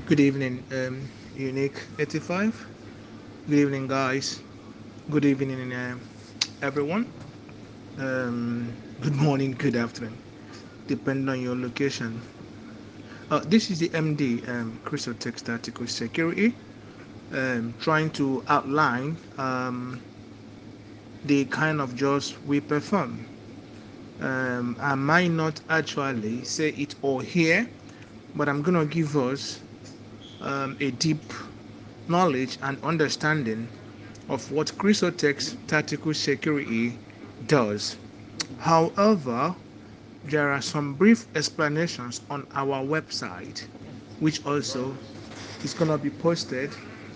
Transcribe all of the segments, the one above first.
Good evening, Unique 85. Good evening, guys. Good evening, everyone. Good morning, good afternoon, depending on your location. This is the MD, Chrysotex Tactical Security, trying to outline the kind of jobs we perform. I might not actually say it all here, but I'm going to give us a deep knowledge and understanding of what Chrysotex Tactical Security does. However, there are some brief explanations on our website, which also is going to be posted,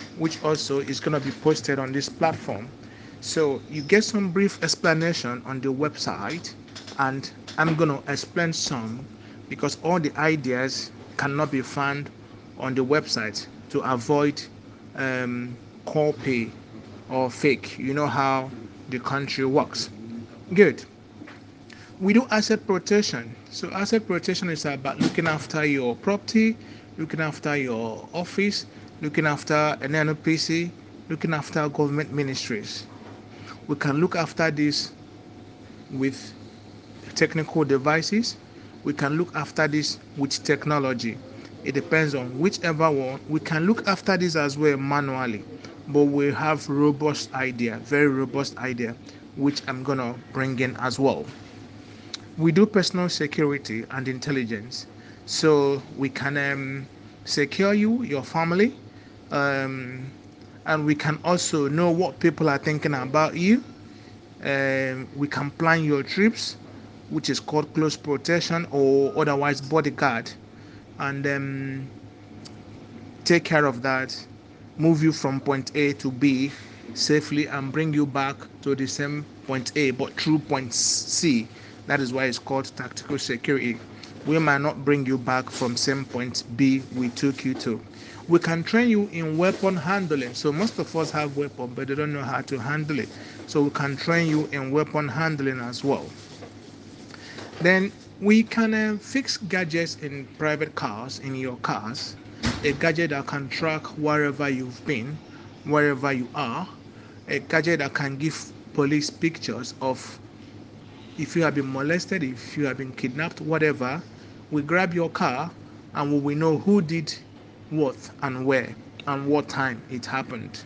on this platform. So you get some brief explanation on the website, and I'm going to explain some because all the ideas cannot be found on the website to avoid um, copy or fake. You know how the country works. Good. We do asset protection. So asset protection is about looking after your property, looking after your office, looking after an NPC, looking after government ministries. We can look after this with technical devices. We can look after this with technology. It depends on whichever one. We can look after this as well manually, but we have robust idea, very robust idea, which I'm gonna bring in as well. We do personal security and intelligence, so we can secure you, your family, um, and we can also know what people are thinking about you. We can plan your trips, which is called close protection or otherwise bodyguard, and take care of that, move you from point A to B safely, and bring you back to the same point A but through point C. That is why it's called tactical security. We might not bring you back from same point B we took you to. We can train you in weapon handling. So most of us have weapon, but they don't know how to handle it. So we can train you in weapon handling as well. Then we can fix gadgets in private cars, in your cars. A gadget that can track wherever you've been, wherever you are. A gadget that can give police pictures of if you have been molested, if you have been kidnapped, whatever. We grab your car and we will know who did what and where and what time it happened.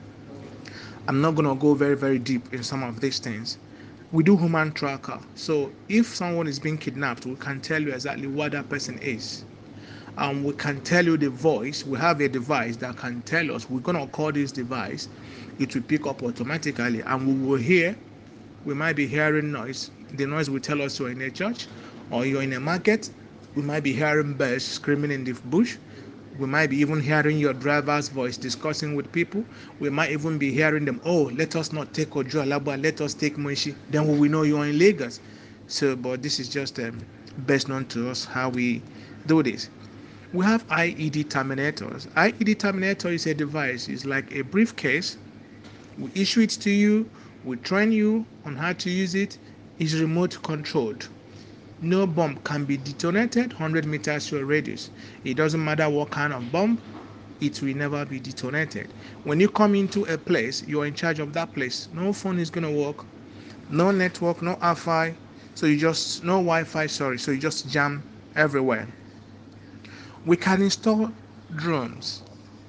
I'm not going to go very, very deep in some of these things. We do human tracker. So if someone is being kidnapped, we can tell you exactly what that person is. And we can tell you the voice. We have a device that can tell us. We're going to call this device. It will pick up automatically and we will hear. We might be hearing noise. The noise will tell us you're in a church or you're in a market. We might be hearing birds screaming in the bush. We might be even hearing your driver's voice discussing with people. We might even be hearing them, oh, let us not take Ojo Alaba, let us take Munshi. Then we will know you're in Lagos. So, but this is just best known to us how we do this. We have IED terminators. IED terminator is a device, it's like a briefcase. We issue it to you, we train you on how to use it. It's remote controlled. No bomb can be detonated 100 meters to a radius. It doesn't matter what kind of bomb, it will never be detonated. When you come into a place, you're in charge of that place. No phone is going to work, no network, no Wi-Fi. So you just, no Wi-Fi, sorry. So you just jam everywhere. We can install drones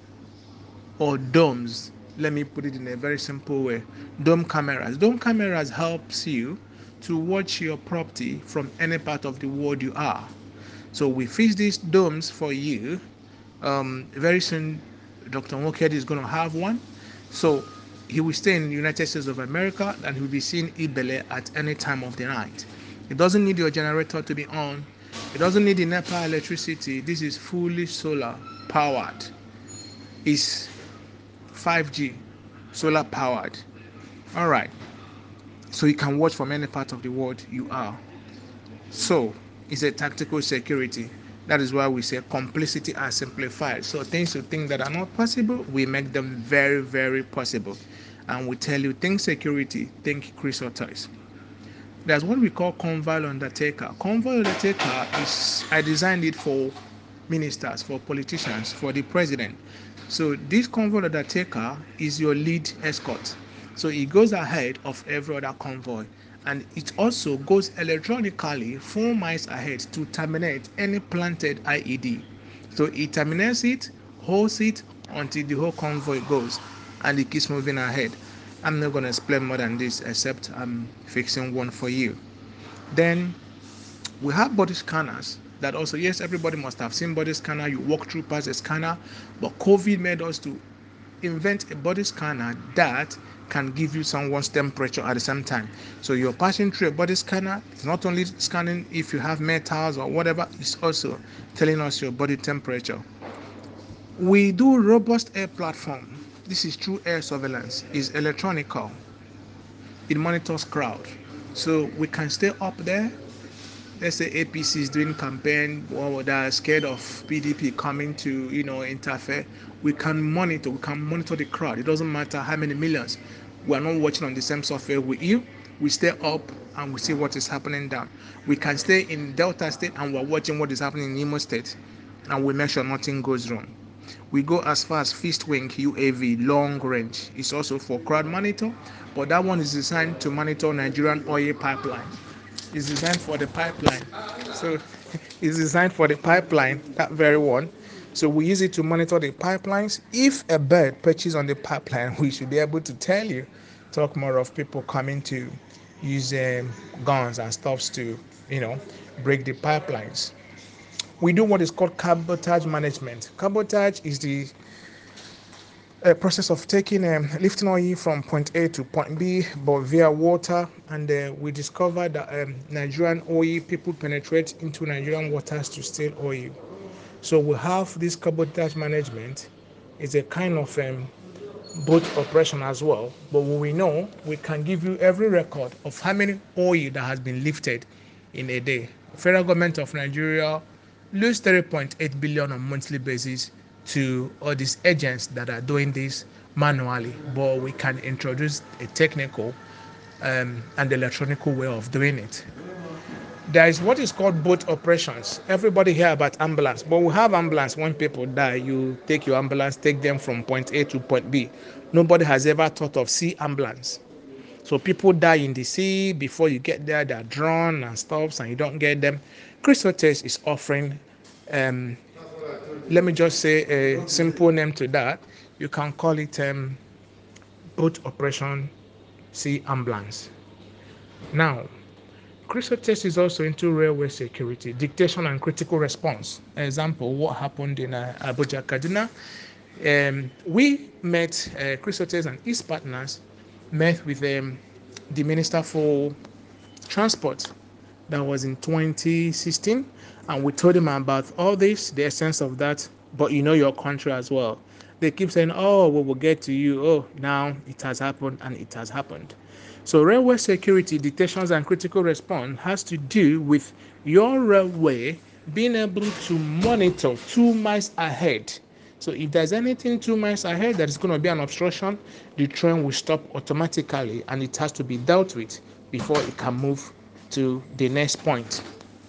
or domes. Let me put it in a very simple way. Dome cameras. Dome cameras helps you to watch your property from any part of the world you are. So we fix these domes for you. Very soon, Dr. Nwokedi is going to have one. So he will stay in the United States of America and he will be seeing Ibele at any time of the night. It doesn't need your generator to be on. It doesn't need the NEPA electricity. This is fully solar powered. It's 5G solar powered. All right. So you can watch from any part of the world you are. So it's a tactical security. That is why we say complicity are simplified. So things you think that are not possible, we make them very, very possible. And we tell you, think security, think Chrysotoys. There's what we call Convoy Undertaker. Convoy Undertaker is, I designed it for ministers, for politicians, for the president. So this convoy undertaker is your lead escort. So it goes ahead of every other convoy, and it also goes electronically 4 miles ahead to terminate any planted IED. So it terminates it, holds it until the whole convoy goes, and it keeps moving ahead. I'm not going to explain more than this, except I'm fixing one for you. Then we have body scanners that also, yes, everybody must have seen body scanner. You walk through past a scanner, but COVID made us to invent a body scanner that can give you someone's temperature at the same time. So you're passing through a body scanner. It's not only scanning if you have metals or whatever, it's also telling us your body temperature. We do robust air platform. This is true air surveillance. It's electronical. It monitors crowd. So we can stay up there. Let's say APC is doing campaign or they're scared of PDP coming to interfere. We can monitor the crowd. It doesn't matter how many millions. We are not watching on the same software with you. We stay up and we see what is happening down. We can stay in Delta State and we're watching what is happening in Imo State, and we make sure nothing goes wrong. We go as far as fixed wing UAV long range. It's also for crowd monitor, but that one is designed to monitor Nigerian oil pipeline. It's designed for the pipeline. So it's designed for the pipeline, that very one. So we use it to monitor the pipelines. If a bird perches on the pipeline, we should be able to tell you. Talk more of people coming to use guns and stuffs to, break the pipelines. We do what is called cabotage management. Cabotage is the process of taking lifting oil from point A to point B, but via water. And we discovered that Nigerian oil people penetrate into Nigerian waters to steal oil. So we have this cabotage management. It's a kind of boat operation as well. But what we know, we can give you every record of how many oil that has been lifted in a day. Federal government of Nigeria lose 3.8 billion on monthly basis to all these agents that are doing this manually, but we can introduce a technical and electronic way of doing it. There is what is called boat operations. Everybody hear about ambulance, but we have ambulance. When people die, you take your ambulance, take them from point A to point B. Nobody has ever thought of sea ambulance. So people die in the sea before you get there. They're drawn and stuff, and you don't get them. Chrysotes is offering, let me just say a simple name to that. You can call it boat operation sea ambulance. Now, Chrysotes is also into railway security, dictation and critical response. Example, what happened in Abuja, Kaduna. We met Chrysotes and his partners met with the Minister for Transport. That was in 2016, and we told him about all this, the essence of that. But you know your country as well. They keep saying, "Oh, we will get to you." Oh, now it has happened, and it has happened. So railway security, dictations, and critical response has to do with your railway being able to monitor 2 miles ahead. So if there's anything 2 miles ahead that is going to be an obstruction, the train will stop automatically, and it has to be dealt with before it can move to the next point.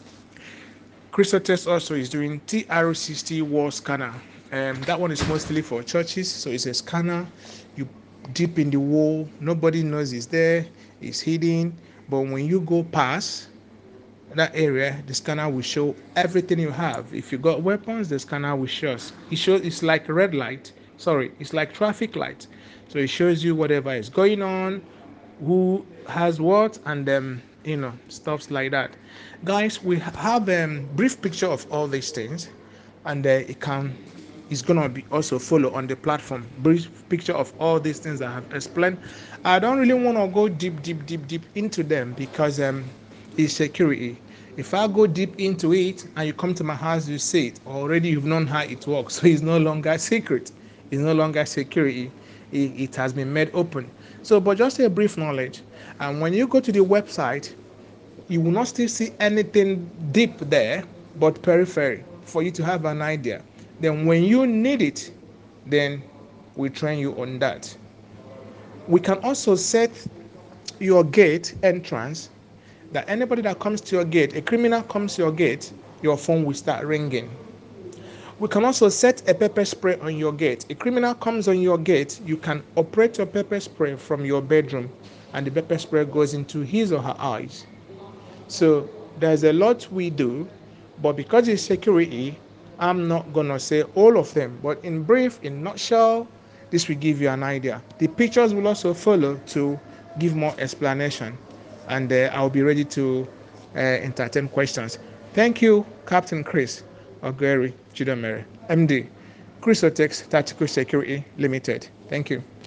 Chrysotes also is doing TR60 wall scanner. That one is mostly for churches, so it's a scanner. You dip in the wall, nobody knows it's there, it's hidden. But when you go past that area, the scanner will show everything you have. If you got weapons, the scanner will show. It's like red light. Sorry, it's like traffic light. So it shows you whatever is going on, who has what, and stuffs like that. Guys, we have a brief picture of all these things, and it's gonna be also follow on the platform. Brief picture of all these things I have explained. I don't really want to go deep into them because it's security. If I go deep into it and you come to my house, you see it already. You've known how it works, so it's no longer secret. It's no longer security. It has been made open. So, but just a brief knowledge. And when you go to the website, you will not still see anything deep there, but periphery for you to have an idea. Then when you need it, then we train you on that. We can also set your gate entrance that anybody that comes to your gate, a criminal comes to your gate, your phone will start ringing. We can also set a pepper spray on your gate. A criminal comes on your gate, you can operate your pepper spray from your bedroom, and the pepper spray goes into his or her eyes. So there's a lot we do, but because it's security, I'm not gonna say all of them. But in brief, in nutshell, this will give you an idea. The pictures will also follow to give more explanation, and I'll be ready to entertain questions. Thank you, Captain Chris Ogeri Chidomere, MD, Chrysotex Tactical Security Limited. Thank you.